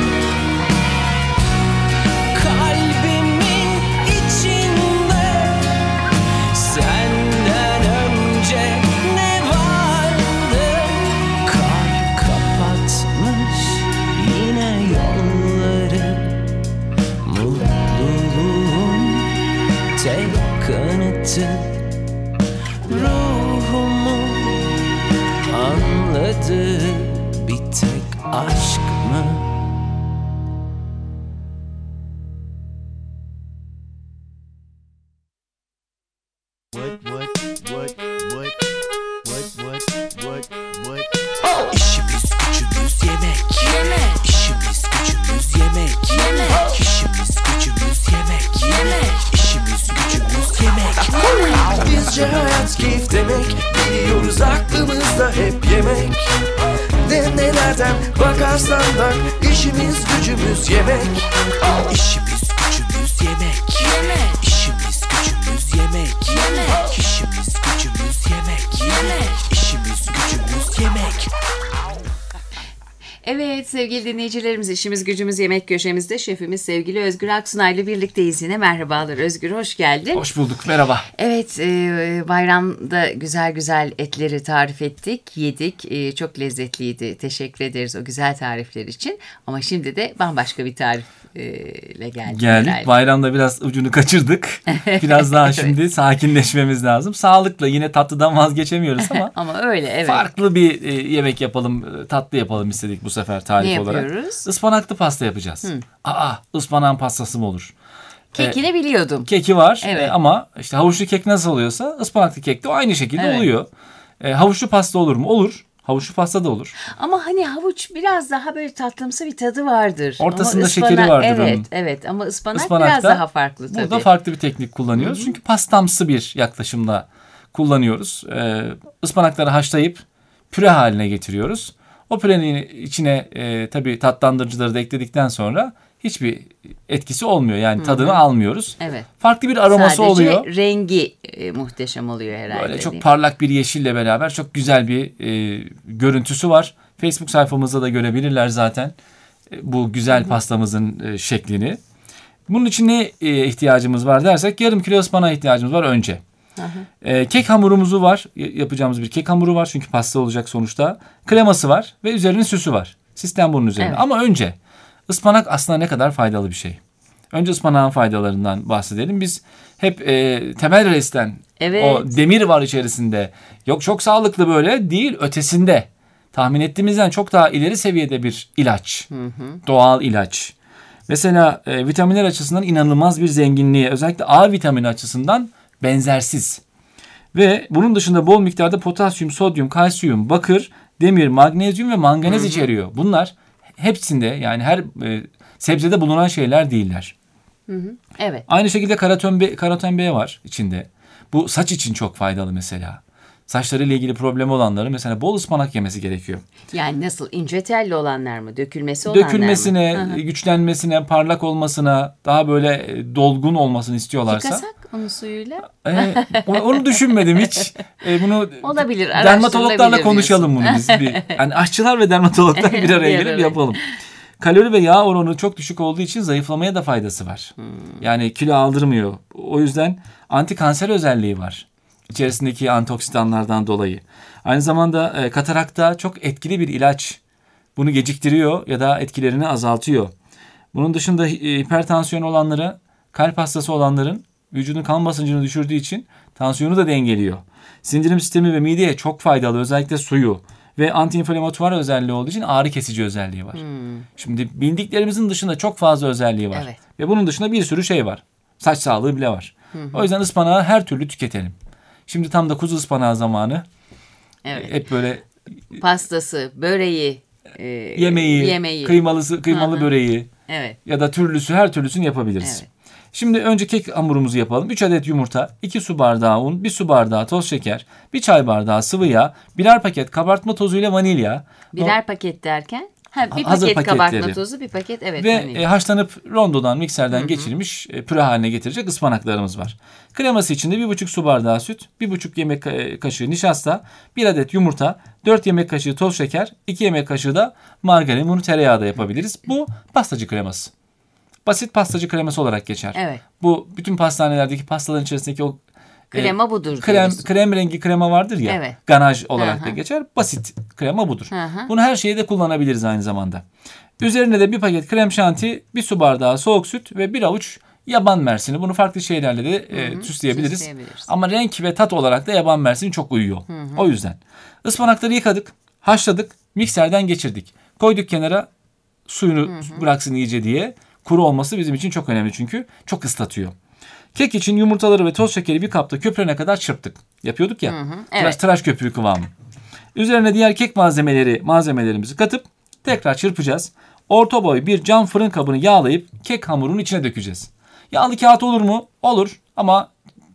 Kalbimin içinde senden önce ne vardı? Kar kapatmış yine yolları, mutluluğun tek kanıtı ruhumu anladı, bir tek aşk mı? İşimiz gücümüz yemek. Yemek. İşimiz gücümüz yemek. Yemek. İşimiz gücümüz yemek. Yemek. İşimiz gücümüz yemek. Bizce hayat keyif demek, biliyoruz aklımızda hep yemek. Ne nelerden bakarsan bak, işimiz gücümüz yemek. İşimiz gücümüz yemek. Yemek. İşimiz gücümüz yemek. Yemek. İşimiz gücümüz yemek. Yemek. İşimiz gücümüz yemek. Evet sevgili dinleyicilerimiz, işimiz gücümüz yemek köşemizde şefimiz sevgili Özgür Aksunay'la birlikteyiz yine. Merhabalar Özgür, hoş geldin. Hoş bulduk, merhaba. Evet, e, bayramda güzel güzel etleri tarif ettik, yedik. E, çok lezzetliydi. Teşekkür ederiz o güzel tarifler için. Ama şimdi de bambaşka bir tarifle geldik. Geldik. herhalde. Bayramda biraz ucunu kaçırdık. Biraz daha Evet. şimdi sakinleşmemiz lazım. Sağlıkla yine tatlıdan vazgeçemiyoruz ama Ama öyle evet. farklı bir e, yemek yapalım, e, tatlı yapalım istedik bu sefer tarif Ne olarak. yapıyoruz? Ispanaklı pasta yapacağız. Aa, ıspanağın pastası mı olur? Kekini biliyordum. Keki var Evet. e, ama işte havuçlu kek nasıl oluyorsa ıspanaklı kek de o aynı şekilde Evet. oluyor. E, havuçlu pasta olur mu? Olur. Havuçlu pasta da olur. Ama hani havuç biraz daha böyle tatlımsı bir tadı vardır. Ortasında Ama ıspanak- şekeri vardır evet, onun. Evet ama ıspanak Ispanakta biraz daha farklı tabii. Burada farklı bir teknik kullanıyoruz. Çünkü pastamsı bir yaklaşımla kullanıyoruz. Ee, ıspanakları haşlayıp püre haline getiriyoruz. O pürenin içine e, tabii tatlandırıcıları da ekledikten sonra hiçbir etkisi olmuyor. Yani tadını almıyoruz. Evet. Farklı bir aroması Sadece oluyor. rengi e, muhteşem oluyor herhalde. Böyle çok değil mi? parlak bir yeşille beraber çok güzel bir e, görüntüsü var. Facebook sayfamızda da görebilirler zaten e, bu güzel pastamızın e, şeklini. Bunun için ne e, ihtiyacımız var dersek yarım kilo ıspanağa ihtiyacımız var önce. E, kek hamurumuzu var. Y- yapacağımız bir kek hamuru var çünkü pasta olacak sonuçta. Kreması var ve üzerinin süsü var. Sistem bunun üzerine. Evet. Ama önce ıspanak aslında ne kadar faydalı bir şey. Önce ıspanağın faydalarından bahsedelim. Biz hep e, temel reisten Evet. o demir var içerisinde. Yok çok sağlıklı böyle değil, ötesinde. Tahmin ettiğimizden çok daha ileri seviyede bir ilaç. Doğal ilaç. Mesela e, vitaminler açısından inanılmaz bir zenginliği, özellikle A vitamini açısından benzersiz. Ve bunun dışında bol miktarda potasyum, sodyum, kalsiyum, bakır, demir, magnezyum ve manganez içeriyor. Bunlar hepsinde, yani her e, sebzede bulunan şeyler değiller. Evet. Aynı şekilde karatömbe, karoten B var içinde. Bu saç için çok faydalı mesela. saçlarıyla ilgili problemi olanların mesela bol ıspanak yemesi gerekiyor. Yani nasıl, ince telli olanlar mı? Dökülmesi olanlar Dökülmesine, mı? güçlenmesine, parlak olmasına, daha böyle dolgun olmasını istiyorlarsa. Yıkasak onun suyuyla. E, onu düşünmedim hiç. E, bunu olabilir. Dermatologlarla konuşalım bunu biz. Bir, yani aşçılar ve dermatologlar bir araya gelip yapalım. Kalori ve yağ oranı çok düşük olduğu için zayıflamaya da faydası var. Hmm. Yani kilo aldırmıyor. O yüzden antikanser özelliği var. İçerisindeki antioksidanlardan dolayı. Aynı zamanda e, katarakta çok etkili bir ilaç. Bunu geciktiriyor ya da etkilerini azaltıyor. Bunun dışında e, hipertansiyon olanlara, kalp hastası olanların vücudun kan basıncını düşürdüğü için tansiyonu da dengeliyor. Sindirim sistemi ve mideye çok faydalı, özellikle suyu. Ve antiinflamatuar özelliği olduğu için ağrı kesici özelliği var. Hmm. Şimdi bildiklerimizin dışında çok fazla özelliği var. Evet. Ve bunun dışında bir sürü şey var. Saç sağlığı bile var. Hı hı. O yüzden ıspanağı her türlü tüketelim. Şimdi tam da kuzu ıspanağı zamanı. Evet. Hep böyle pastası, böreği, e, yemeği, yemeği, kıymalısı, kıymalı hı hı. böreği. Evet. Ya da türlüsü, her türlüsünü yapabiliriz. Evet. Şimdi önce kek hamurumuzu yapalım. üç adet yumurta, iki su bardağı un, bir su bardağı toz şeker, bir çay bardağı sıvı yağ, birer paket kabartma tozuyla vanilya. Birer o, paket derken? Ha, bir paket paketleri. Kabartma tozu, bir paket evet. Ve e, haşlanıp rondodan, mikserden Hı-hı. geçirilmiş e, püre haline getirecek ıspanaklarımız var. Kreması için de bir buçuk su bardağı süt, bir buçuk yemek kaşığı nişasta, bir adet yumurta, dört yemek kaşığı toz şeker, iki yemek kaşığı da margarin, bunu tereyağı da yapabiliriz. Bu pastacı kreması. Basit pastacı kreması olarak geçer. Evet. Bu bütün pastanelerdeki pastaların içerisindeki o krema budur. Krem, krem rengi krema vardır ya. Evet. Ganaj olarak Hı-hı. da geçer. Basit krema budur. Hı-hı. Bunu her şeye de kullanabiliriz aynı zamanda. Üzerine de bir paket krem şanti, bir su bardağı soğuk süt ve bir avuç yaban mersini. Bunu farklı şeylerle de e, süsleyebiliriz. Ama renk ve tat olarak da yaban mersini çok uyuyor. Hı-hı. O yüzden. Ispanakları yıkadık, haşladık, mikserden geçirdik. Koyduk kenara, suyunu Hı-hı. bıraksın iyice diye. Kuru olması bizim için çok önemli çünkü çok ıslatıyor. Kek için yumurtaları ve toz şekeri bir kapta köpürene kadar çırptık. Yapıyorduk ya. Hı hı, evet. tıraş, tıraş köpüğü kıvamı. Üzerine diğer kek malzemeleri malzemelerimizi katıp tekrar çırpacağız. Orta boy bir cam fırın kabını yağlayıp kek hamurunun içine dökeceğiz. Yağlı kağıt olur mu? Olur ama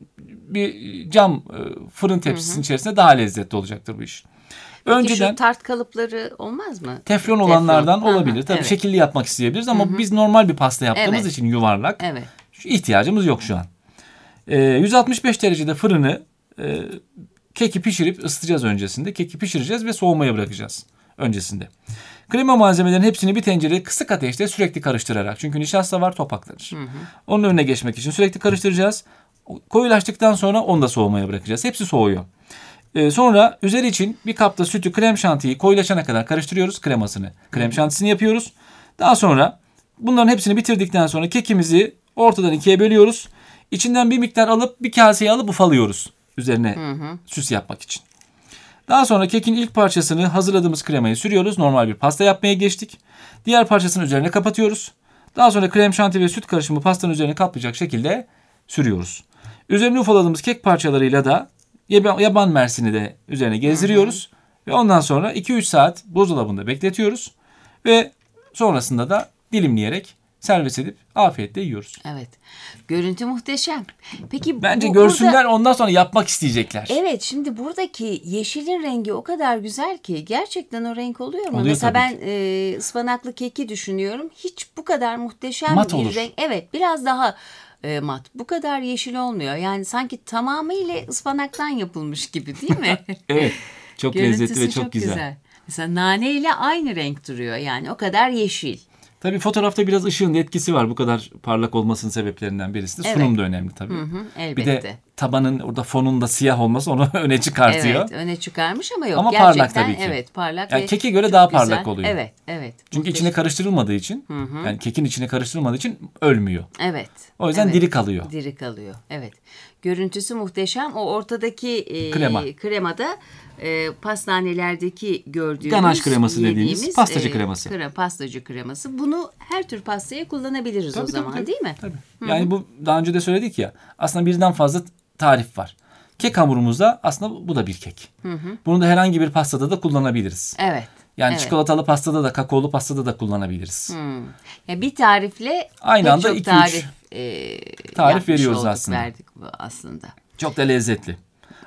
bir cam fırın tepsisinin hı hı. içerisinde daha lezzetli olacaktır bu iş. Önceden şu tart kalıpları olmaz mı? Teflon olanlardan teflon. olabilir. Tabii evet. şekilli yapmak isteyebiliriz ama Hı-hı. biz normal bir pasta yaptığımız evet. için yuvarlak. Evet. İhtiyacımız yok şu an. Ee, yüz altmış beş derecede fırını e, keki pişirip ısıtacağız öncesinde. Keki pişireceğiz ve soğumaya bırakacağız öncesinde. Krema malzemelerin hepsini bir tencereye kısık ateşte sürekli karıştırarak. Çünkü nişasta var, topaklanır. Hı-hı. Onun önüne geçmek için sürekli karıştıracağız. Koyulaştıktan sonra onu da soğumaya bırakacağız. Hepsi soğuyor. Ee, sonra üzeri için bir kapta sütü, krem şantiyi koyulaşana kadar karıştırıyoruz kremasını. Krem şantisini yapıyoruz. Daha sonra bunların hepsini bitirdikten sonra kekimizi ortadan ikiye bölüyoruz. İçinden bir miktar alıp bir kaseye alıp ufalıyoruz. Üzerine hı hı. süs yapmak için. Daha sonra kekin ilk parçasını hazırladığımız kremayı sürüyoruz. Normal bir pasta yapmaya geçtik. Diğer parçasını üzerine kapatıyoruz. Daha sonra krem şanti ve süt karışımı pastanın üzerine kaplayacak şekilde sürüyoruz. Üzerine ufaladığımız kek parçalarıyla da yaban mersini de üzerine gezdiriyoruz. Hı hı. Ve ondan sonra iki üç saat buzdolabında bekletiyoruz. Ve sonrasında da dilimleyerek servis edip afiyetle yiyoruz. Evet. Görüntü muhteşem. Peki bence bu, görsünler burada... ondan sonra yapmak isteyecekler. Evet, şimdi buradaki yeşilin rengi o kadar güzel ki gerçekten o renk oluyor mu? Oluyor, mesela ben e, ıspanaklı keki düşünüyorum. Hiç bu kadar muhteşem mat bir olur. renk. Evet, biraz daha e, mat. Bu kadar yeşil olmuyor. Yani sanki tamamıyla ıspanaktan yapılmış gibi değil mi? Evet. Çok lezzetli ve çok, çok güzel. güzel. Mesela nane ile aynı renk duruyor. Yani o kadar yeşil. Tabii fotoğrafta biraz ışığın etkisi var. Bu kadar parlak olmasının sebeplerinden birisi de. Evet. Sunum da önemli tabii. Hı hı, elbette. Bir de tabanın orada fonunda siyah olması onu öne çıkartıyor. Evet, öne çıkarmış ama yok. Ama gerçekten parlak tabii ki. Evet, parlak. Yani keke göre daha güzel. Parlak oluyor. Evet, evet. Çünkü muhteşem. içine karıştırılmadığı için, hı hı. yani kekin içine karıştırılmadığı için ölmüyor. Evet. O yüzden evet. diri kalıyor. Diri kalıyor. Evet. Görüntüsü muhteşem. O ortadaki e, krema. kremada e, pastanelerdeki gördüğümüz ganaj kreması dediğimiz pastacı e, kreması. Krema, pastacı kreması. Bunu her tür pastaya kullanabiliriz tabii, o zaman tabii, değil mi? Tabii. Hı-hı. Yani bu daha önce de söyledik ya. Aslında birden fazla tarif var. Kek hamurumuzda aslında bu da bir kek. Hı hı. Bunu da herhangi bir pastada da kullanabiliriz. Evet. Yani evet. çikolatalı pastada da, kakaolu pastada da kullanabiliriz. Hmm. Ya bir tarifle aynı anda iki tarif, üç e, tarif veriyoruz olduk, aslında. Verdik aslında. Çok da lezzetli.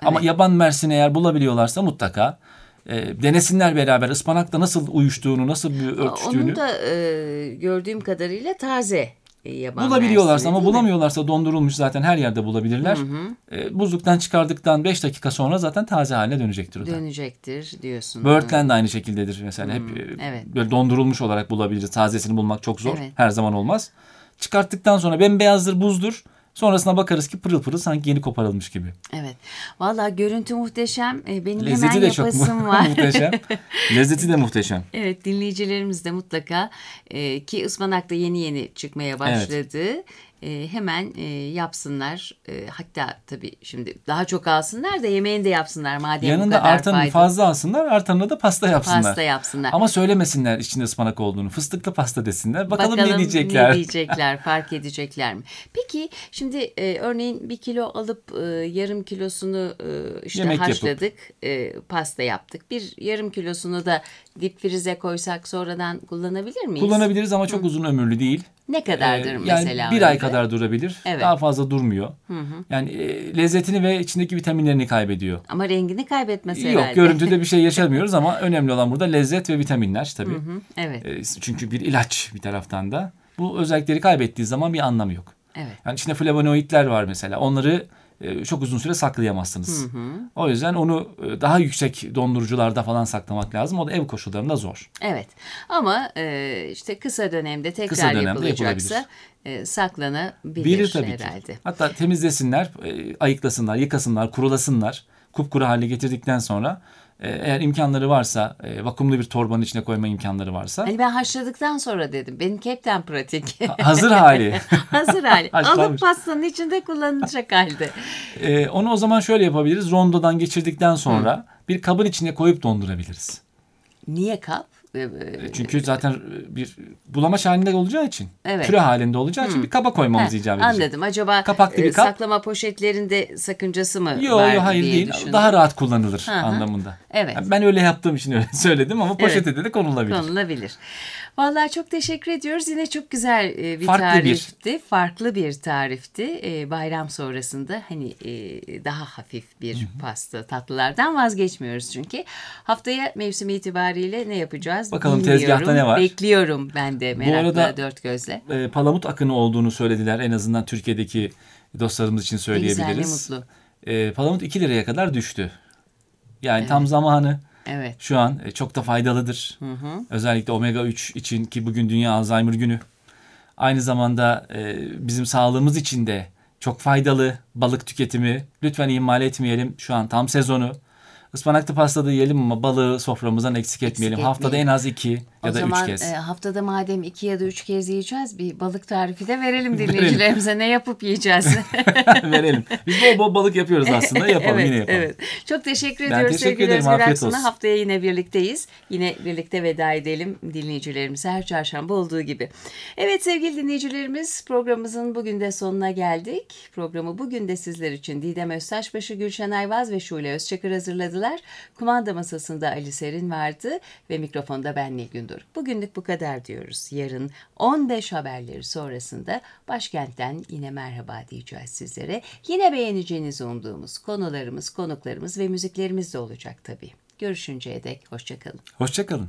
Ama yaban mersini eğer bulabiliyorlarsa mutlaka e, denesinler beraber. Ispanakla nasıl uyuştuğunu, nasıl bir örtüştüğünü. Onu da e, gördüğüm kadarıyla taze. Bulabiliyorlarsa ama bulamıyorlarsa dondurulmuş zaten her yerde bulabilirler. Hı hı. E, buzluktan çıkardıktan beş dakika sonra zaten taze haline dönecektir o da. Dönecektir diyorsun. Böğürtlen de aynı şekildedir mesela. Hmm, hep evet. Böyle dondurulmuş olarak bulabiliriz. Tazesini bulmak çok zor. Evet. Her zaman olmaz. Çıkarttıktan sonra bembeyazdır, buzdur. Sonrasına bakarız ki pırıl pırıl sanki yeni koparılmış gibi. Evet. Vallahi görüntü muhteşem. Benim Lezzeti hemen de yapasım çok var. muhteşem. Lezzeti de muhteşem. Evet, dinleyicilerimiz de mutlaka e, ki ıspanak da yeni yeni çıkmaya başladı. Evet. E, hemen e, yapsınlar. E, hatta tabii şimdi daha çok alsınlar da yemeğini de yapsınlar madem yanında bu kadar artanını faydalı. Fazla alsınlar, artanını da pasta yapsınlar. Pasta yapsınlar. Ama söylemesinler içinde ıspanak olduğunu. Fıstıklı pasta desinler. Bakalım, Bakalım ne diyecekler. ne diyecekler, fark edecekler mi? Peki şimdi e, örneğin bir kilo alıp e, yarım kilosunu e, işte Yemek haşladık, e, pasta yaptık. Bir yarım kilosunu da dip frize koysak sonradan kullanabilir miyiz? Kullanabiliriz ama çok Hı. uzun ömürlü değil. Ne kadardır ee, mesela? Yani bir ay kadar durabilir. Evet. Daha fazla durmuyor. Hı hı. Yani e, lezzetini ve içindeki vitaminlerini kaybediyor. Ama rengini kaybetmesi Yok, herhalde. görüntüde bir şey yaşamıyoruz ama önemli olan burada lezzet ve vitaminler tabii. Hı hı. Evet. E, çünkü bir ilaç bir taraftan da. Bu özellikleri kaybettiği zaman bir anlamı yok. Evet. Yani içinde flavonoidler var mesela. Onları e, çok uzun süre saklayamazsınız. Hı hı. O yüzden onu e, daha yüksek dondurucularda falan saklamak lazım. O da ev koşullarında zor. Evet. Ama e, işte kısa dönemde tekrar kısa dönemde yapılacaksa e, saklanabilir Bilir, tabii herhalde. Ki. Hatta temizlesinler, e, ayıklasınlar, yıkasınlar, kurulasınlar. Kupkuru hale getirdikten sonra eğer imkanları varsa, vakumlu bir torbanın içine koyma imkanları varsa. Hani ben haşladıktan sonra dedim. Benimki hepten pratik. Hazır hali. Hazır hali. Alıp pastanın içinde kullanılacak halde. Ee, onu o zaman şöyle yapabiliriz. Rondodan geçirdikten sonra Hı. bir kabın içine koyup dondurabiliriz. Niye kap? Çünkü zaten bir bulamaç halinde olacağı için, evet. püre halinde olacağı için hmm. bir kaba koymamız icap edecek. Anladım. Acaba kapaklı bir kap. Saklama poşetlerinde sakıncası mı Yo, var yo, hayır diye değil. düşündüm. Daha rahat kullanılır Hı-hı. anlamında. Evet. Yani ben öyle yaptığım için öyle söyledim ama poşete evet. de konulabilir. Konulabilir. Vallahi çok teşekkür ediyoruz. Yine çok güzel bir Farklı tarifti. Bir. Farklı bir tarifti. Bayram sonrasında hani daha hafif bir Hı-hı. pasta, tatlılardan vazgeçmiyoruz çünkü. Haftaya mevsim itibariyle ne yapacağız? Bakalım bilmiyorum. Tezgahta ne var? Bekliyorum ben de merakla, bu arada, dört gözle. E, palamut akını olduğunu söylediler. En azından Türkiye'deki dostlarımız için söyleyebiliriz. Ne güzel, ne mutlu. E, palamut iki liraya kadar düştü. Yani evet. tam zamanı. Evet. Şu an çok da faydalıdır. Hı hı. Özellikle omega üç için ki bugün Dünya Alzheimer Günü. Aynı zamanda e, bizim sağlığımız için de çok faydalı balık tüketimi. Lütfen ihmal etmeyelim. Şu an tam sezonu. Ispanaklı pasta da yiyelim ama balığı soframızdan eksik, eksik etmeyelim. etmeyelim. Haftada en az iki o ya da zaman, üç kez. O zaman haftada madem iki ya da üç kez yiyeceğiz bir balık tarifi de verelim dinleyicilerimize. Ne yapıp yiyeceğiz? Verelim. Biz bol bol balık yapıyoruz aslında. Yapalım evet, yine yapalım. Evet. Çok teşekkür ben ediyoruz teşekkür sevgili ederim. Özgür Afiyet Aksu'na. olsun. Haftaya yine birlikteyiz. Yine birlikte veda edelim dinleyicilerimize her çarşamba olduğu gibi. Evet sevgili dinleyicilerimiz, programımızın bugün de sonuna geldik. Programı bugün de sizler için Didem Öztaşbaşı, Gülşen Ayvaz ve Şule Özçakır hazırladılar. Kumanda masasında Ali Serin vardı ve mikrofonda ben Nilgün Doruk. Bugünlük bu kadar diyoruz. Yarın on beş haberleri sonrasında başkentten yine merhaba diyeceğiz sizlere. Yine beğeneceğinizi umduğumuz konularımız, konuklarımız ve müziklerimiz de olacak tabii. Görüşünceye dek hoşçakalın. Hoşçakalın.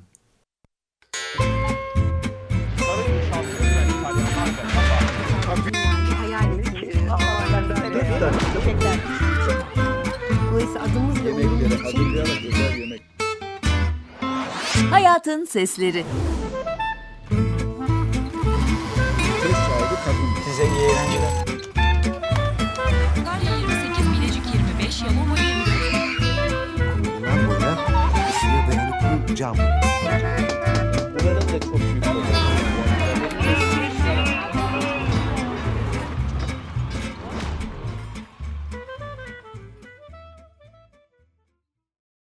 Dolayısıyla adımızla uyumlu Yemekleri hazırlayarak özel yemek. Hayatın sesleri. Ses sahibi kadın. Size iyi eğlenceler. Antalya yirmi sekiz, Bilecik yirmi beş, Yalova yirmi dört. Bundan boya ısıya dayanıklı cam.